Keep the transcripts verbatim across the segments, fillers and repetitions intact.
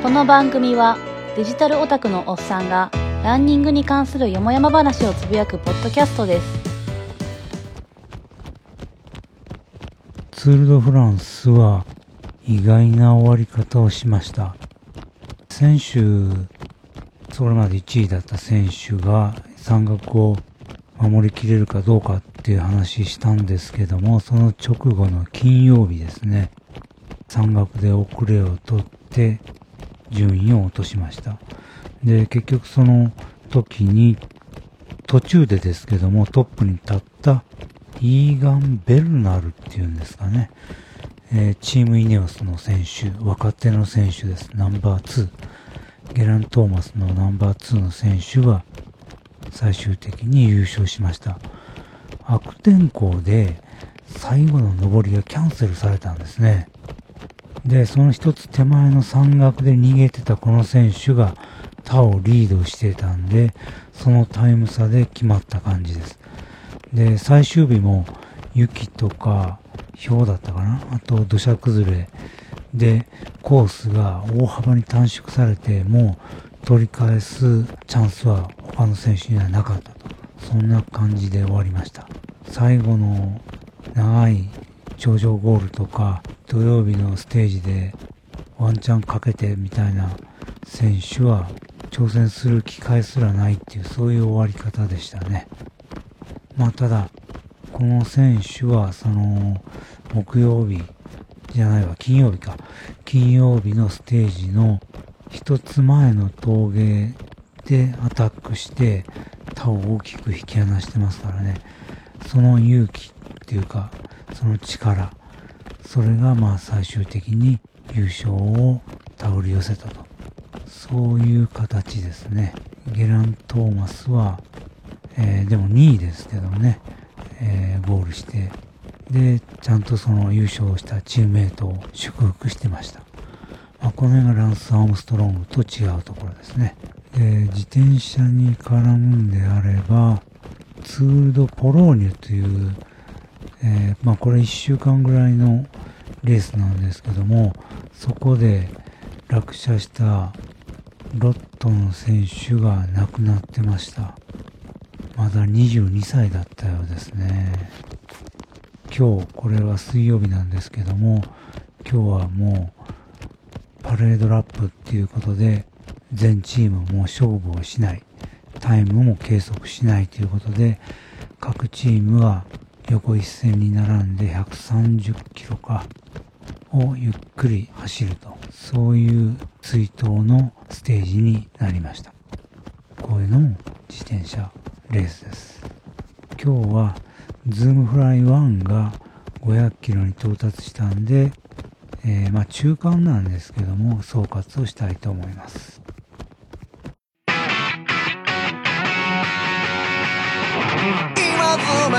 この番組はデジタルオタクのおっさんがランニングに関するよもやま話をつぶやくポッドキャストです。 ツール・ド・フランスは意外な終わり方をしました。先週それまでいちいだった選手が山岳を守りきれるかどうかっていう話したんですけども、その直後の金曜日ですね、山岳で遅れを取って順位を落としました。で、結局その時に途中でですけどもトップに立ったイーガン・ベルナルっていうんですかね、えー、チームイネオスの選手、若手の選手です。ナンバーツー、ゲラントーマスのナンバーツーの選手が最終的に優勝しました。悪天候で最後の上りがキャンセルされたんですね。で、その一つ手前の山岳で逃げてたこの選手が他をリードしてたんで、そのタイム差で決まった感じです。で、最終日も雪とか氷だったかな、あと土砂崩れでコースが大幅に短縮されて、もう取り返すチャンスは他の選手にはなかったと、そんな感じで終わりました。最後の長い頂上ゴールとか土曜日のステージでワンチャンかけてみたいな選手は挑戦する機会すらないっていう、そういう終わり方でしたね。まあただこの選手はその木曜日じゃないわ金曜日か金曜日のステージの一つ前の峠でアタックして他を大きく引き離してますからね。その勇気っていうかその力、それがまあ最終的に優勝を手繰り寄せたと、そういう形ですね。ゲラントーマスは、えー、でもにいですけどね、えー、ゴールしてでちゃんとその優勝したチームメイトを祝福してました。まあ、この辺がランス・アームストロングと違うところですね。で、自転車に絡むんであればツール・ド・ポローニュという、えー、まあこれいっしゅうかんぐらいのレースなんですけども、そこで落車したロットの選手が亡くなってました。まだにじゅうにさいだったようですね。今日これは水曜日なんですけども、今日はもうパレードラップっていうことで全チームも勝負をしない、タイムも計測しないということで、各チームは横一線に並んでひゃくさんじゅっキロかをゆっくり走ると、そういう追悼のステージになりました。こういうのも自転車レースです。今日はズームフライワンがごひゃくキロに到達したんで、えー、まあ中間なんですけども総括をしたいと思います。今妻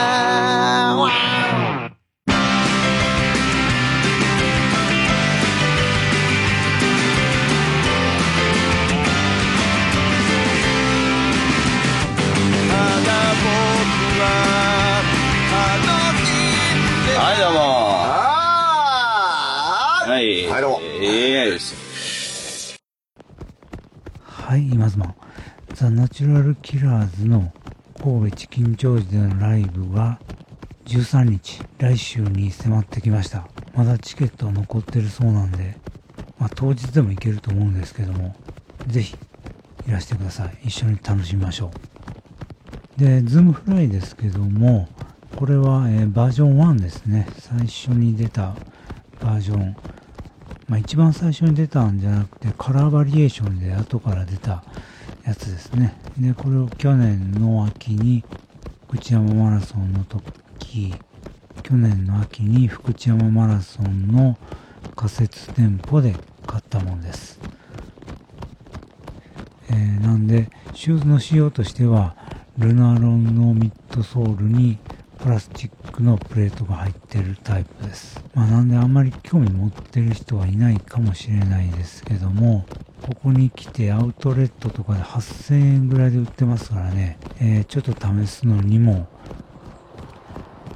はいどうもはいはいどうもえーはい今妻ザ・ナチュラルキラーズの神戸チキンジョージでのライブがじゅうさんにち、来週に迫ってきました。まだチケット残ってるそうなんで、まあ、当日でも行けると思うんですけども、ぜひいらしてください。一緒に楽しみましょう。で、ズームフライですけども、これは、えー、バージョンワンですね。最初に出たバージョン、まあ、一番最初に出たんじゃなくてカラーバリエーションで後から出たやつですね。で、これを去年の秋に福知山マラソンの時、去年の秋に福知山マラソンの仮設店舗で買ったものです。えー、なんでシューズの仕様としてはルナロンのミッドソールにプラスチックのプレートが入っているタイプです。まあ、なんであんまり興味持ってる人はいないかもしれないですけども、ここに来てアウトレットとかではっせんえんぐらいで売ってますからね、えー、ちょっと試すのにも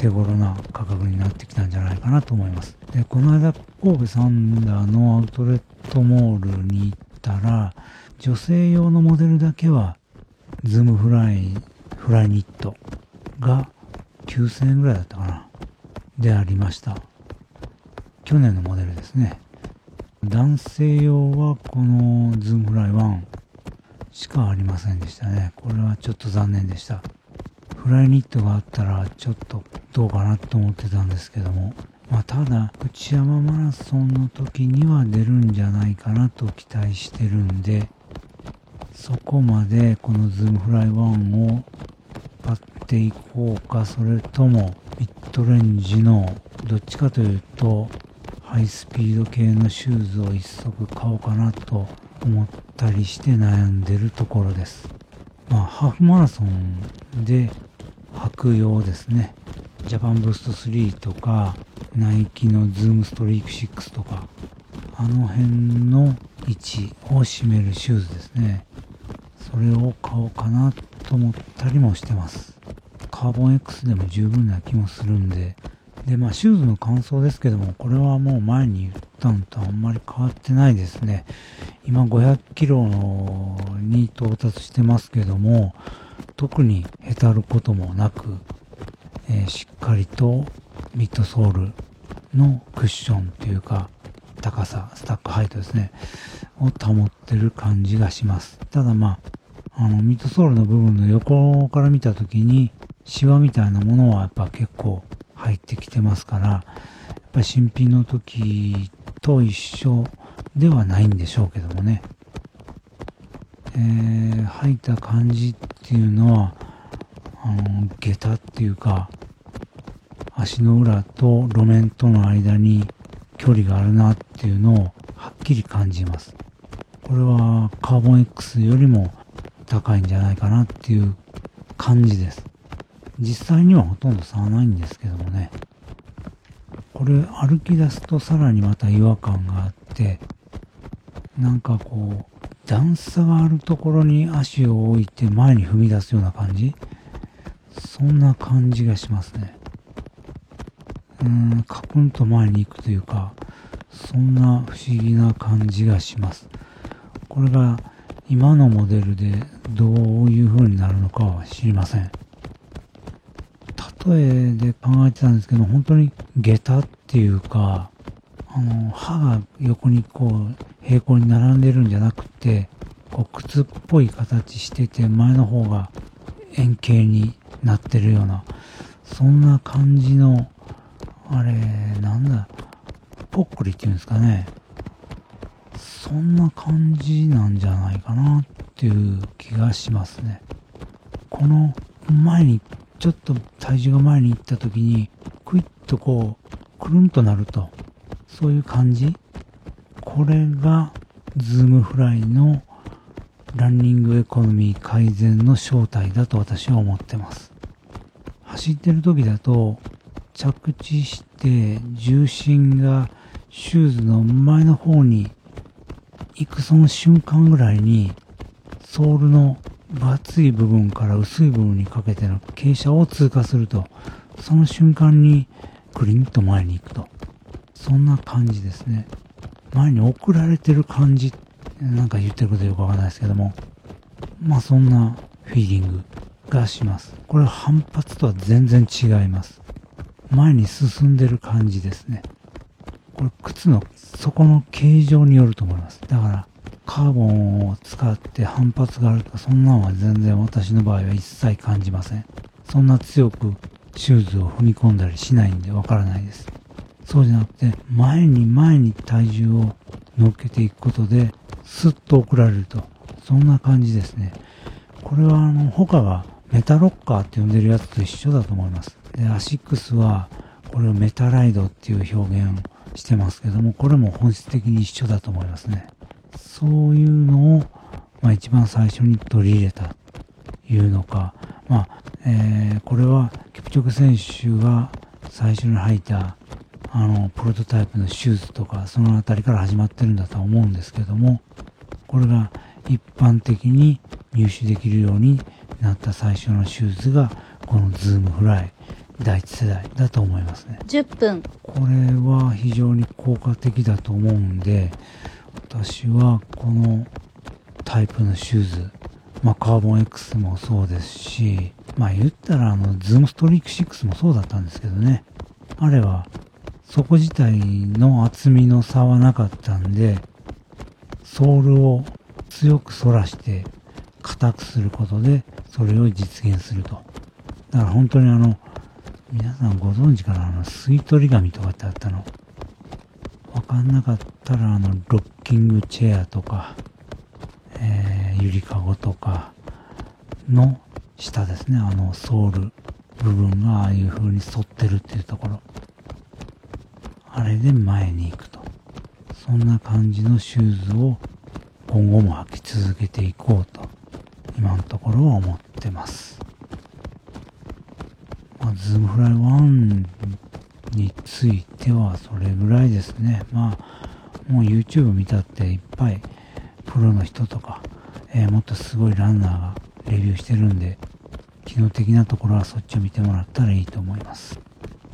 手頃な価格になってきたんじゃないかなと思います。で、この間神戸サンダーのアウトレットモールに行ったら、女性用のモデルだけはズームフライフライニットがきゅうせんえんぐらいだったかなでありました。去年のモデルですね。男性用はこのズームフライワンしかありませんでしたね。これはちょっと残念でした。フライニットがあったらちょっとどうかなと思ってたんですけども、まあ、ただ内山マラソンの時には出るんじゃないかなと期待してるんで、そこまでこのズームフライワンを買っていこうか、それともミッドレンジのどっちかというとハイスピード系のシューズを一足買おうかなと思ったりして悩んでるところです。まあハーフマラソンで履く用ですね。ジャパンブーストスリーとかナイキのズームストリークシックスとか、あの辺の位置を占めるシューズですね。それを買おうかなと思ったりもしてます。カーボン X でも十分な気もするんで、でまあシューズの感想ですけども、これはもう前に言ったのとあんまり変わってないですね。今ごひゃくキロに到達してますけども、特にへたることもなく、えー、しっかりとミッドソールのクッションというか高さ、スタックハイトですねを保ってる感じがします。ただまああのミッドソールの部分の横から見た時にシワみたいなものはやっぱ結構入ってきてますから、やっぱり新品の時と一緒ではないんでしょうけどもね、えー、履いた感じっていうのはあの下駄っていうか足の裏と路面との間に距離があるなっていうのをはっきり感じます。これはカーボン X よりも高いんじゃないかなっていう感じです。実際にはほとんど差はないんですけどもね、これ歩き出すとさらにまた違和感があって、なんかこう段差があるところに足を置いて前に踏み出すような感じ、そんな感じがしますね。うーん、カクンと前に行くというか、そんな不思議な感じがします。これが今のモデルでどういう風になるのかは知りません。例えで考えてたんですけど、本当に下駄っていうか、あの刃が横にこう平行に並んでるんじゃなくて、こう靴っぽい形してて前の方が円形になってるような、そんな感じの、あれなんだポッコリっていうんですかね、そんな感じなんじゃないかなっていう気がしますね。この前にちょっと体重が前に行った時にクイッとこうくるんとなると、そういう感じ、これがズームフライのランニングエコノミー改善の正体だと私は思ってます。走ってる時だと着地して重心がシューズの前の方に行くその瞬間ぐらいに、ソールの分厚い部分から薄い部分にかけての傾斜を通過すると、その瞬間にクリンと前に行くと、そんな感じですね。前に送られてる感じ、なんか言ってることよくわかんないですけども、まあそんなフィーリングがします。これは反発とは全然違います。前に進んでる感じですね。これ靴の底の形状によると思います。だからカーボンを使って反発があるとか、そんなのは全然私の場合は一切感じません。そんな強くシューズを踏み込んだりしないんでわからないです。そうじゃなくて、前に前に体重を乗っけていくことでスッと送られると、そんな感じですね。これはあの他がメタロッカーって呼んでるやつと一緒だと思います。で、アシックスはこれをメタライドっていう表現をしてますけども、これも本質的に一緒だと思いますね。そういうのを、まあ、一番最初に取り入れたというのか、まあえー、これはキプチョゲ選手が最初に履いたあのプロトタイプのシューズとか、そのあたりから始まってるんだとは思うんですけども、これが一般的に入手できるようになった最初のシューズがこのズームフライだいいち世代だと思いますね。 じゅっぷん。 これは非常に効果的だと思うんで、私はこのタイプのシューズ、まあカーボン X もそうですし、まあ言ったらあのズームストリークシックスもそうだったんですけどね。あれは底自体の厚みの差はなかったんで、ソールを強く反らして硬くすることでそれを実現すると。だから本当にあの、皆さんご存知かな、あの吸い取り紙とかってあったの。わかんなかったらあのロッキングチェアとか、えー、ゆりかごとかの下ですね、あのソール部分がああいう風に反ってるっていうところ。あれで前に行くと。そんな感じのシューズを今後も履き続けていこうと、今のところは思ってます。まあ、ズームフライワンについてはそれぐらいですね。まあ、もう YouTube 見たっていっぱいプロの人とか、えー、もっとすごいランナーがレビューしてるんで、機能的なところはそっちを見てもらったらいいと思います。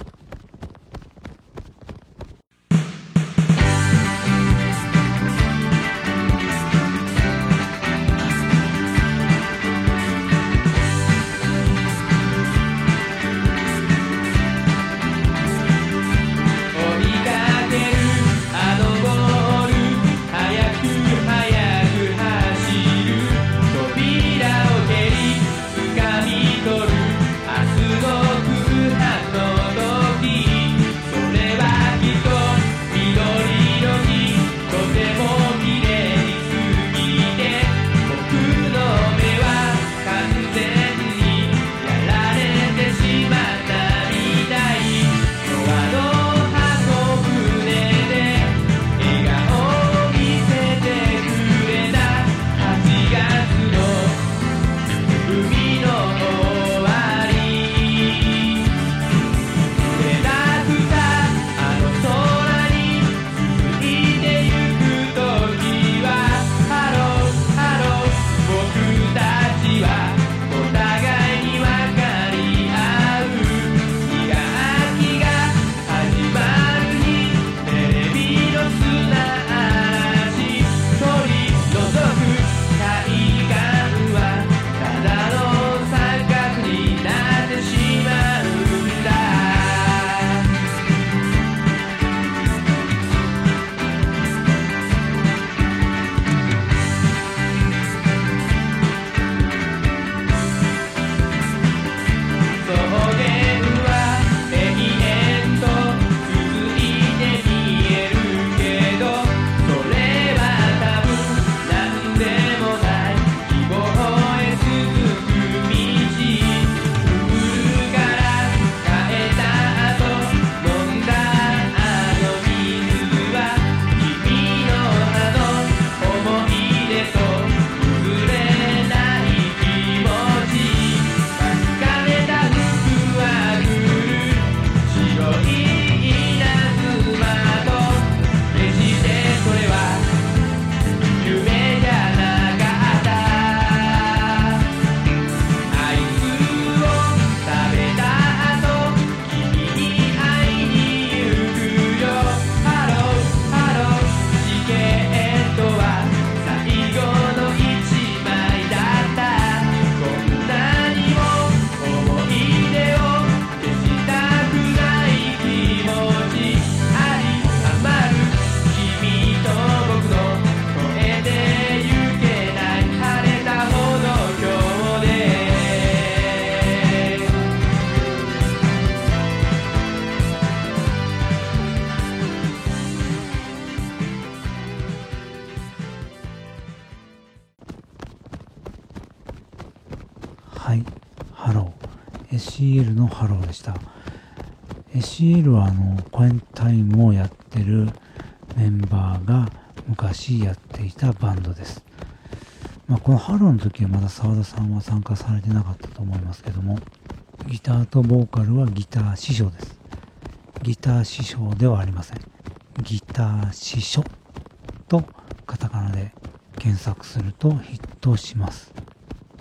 はい、ハロー。エスシーエル のハローでした。エスシーエル はあの、コエンタイムをやってるメンバーが昔やっていたバンドです。まあ、このハローの時はまだ澤田さんは参加されてなかったと思いますけども、ギターとボーカルはギター師匠です。ギター師匠ではありません。ギター師匠とカタカナで検索するとヒットします。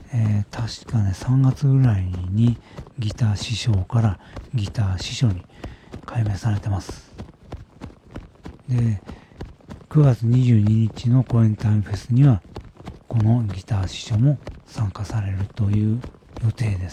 えー、確かね、さんがつぐらいにギター師匠からギター師匠に改名されてます。で、くがつにじゅうににちのコエンタイムフェスには、このギター師匠も参加されるという予定です。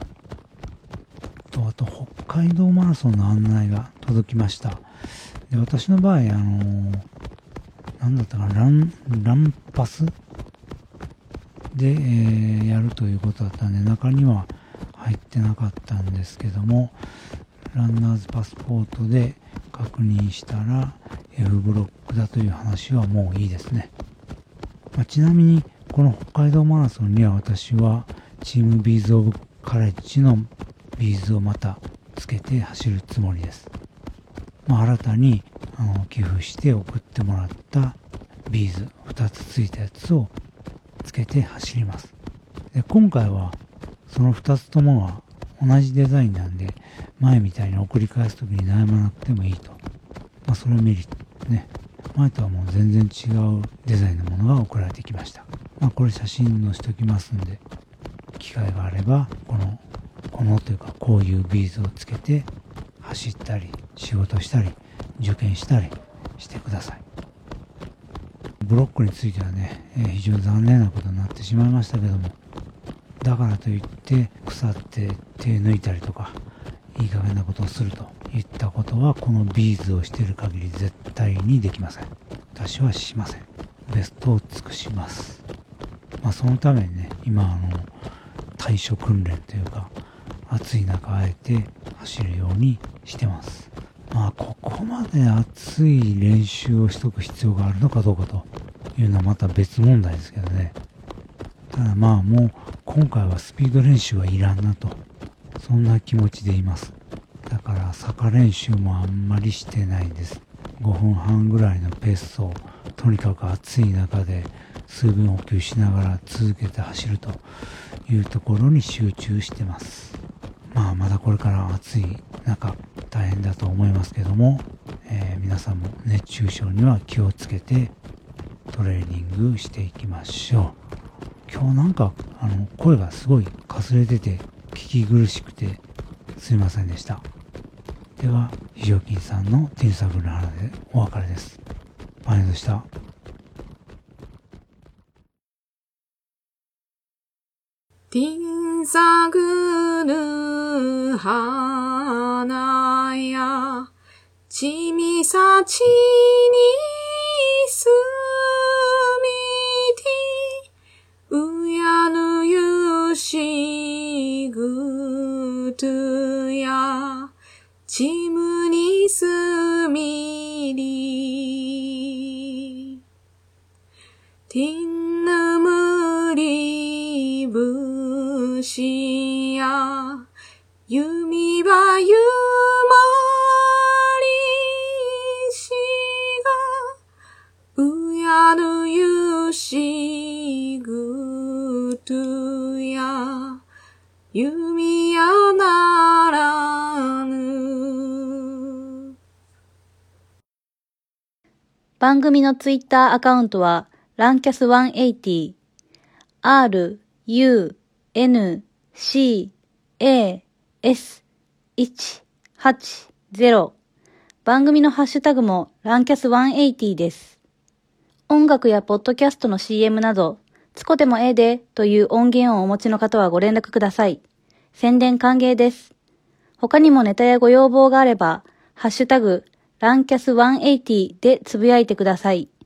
と、あと、北海道マラソンの案内が届きました。で、私の場合、あのー、なんだったかな、ラン、ランパスで、えー、やるということだったんで、中には入ってなかったんですけども、ランナーズパスポートで確認したら F ブロックだという話はもういいですね。まあ、ちなみに、この北海道マラソンには私はチームビーズオブカレッジのビーズをまたつけて走るつもりです。まあ、新たにあの寄付して送ってもらったビーズふたつついたやつをつけて走ります。で、今回はそのふたつともは同じデザインなんで、前みたいに送り返すときに悩まなくてもいいと。まあ、それメリットね。前とはもう全然違うデザインのものが送られてきました。まあ、これ写真載せておきますんで、機会があれば、この、このというかこういうビーズをつけて走ったり、仕事したり、受験したりしてください。ブロックについてはね、えー、非常に残念なことになってしまいましたけども、だからといって腐って手抜いたりとか、いい加減なことをするといったことは、このビーズをしている限り絶対にできません。私はしません。ベストを尽くします。まあ、そのためにね、今あの対処訓練というか、暑い中あえて走るようにしてます。まあ、ここまで暑い練習をしとく必要があるのかどうかというのはまた別問題ですけどね。ただまあ、もう今回はスピード練習はいらんなと、そんな気持ちでいます。だから坂練習もあんまりしてないです。ごふんはんぐらいのペースをとにかく暑い中で水分補給しながら続けて走るというところに集中してます。まあ、まだこれから暑い中大変だと思いますけども、えー、皆さんも熱中症には気をつけてトレーニングしていきましょう。今日なんかあの声がすごいかすれてて聞き苦しくてすいませんでした。では、非常勤さんのティンサグルの花でお別れです。マネでした。 ティンサグル花やちみさちにすみてうやぬゆしぐとやちむにすみりティンヌムリブシや弓はゆまりしがうやぬゆしぐとや弓やならぬ。 番組のツイッターアカウントはランキャスひゃくはちじゅう R U N C A Sいちはちゼロ 番組のハッシュタグもランキャスひゃくはちじゅうです。音楽やポッドキャストの シーエム などつこでもええでという音源をお持ちの方はご連絡ください。宣伝歓迎です。他にもネタやご要望があれば、ハッシュタグ、ランキャスひゃくはちじゅうでつぶやいてください。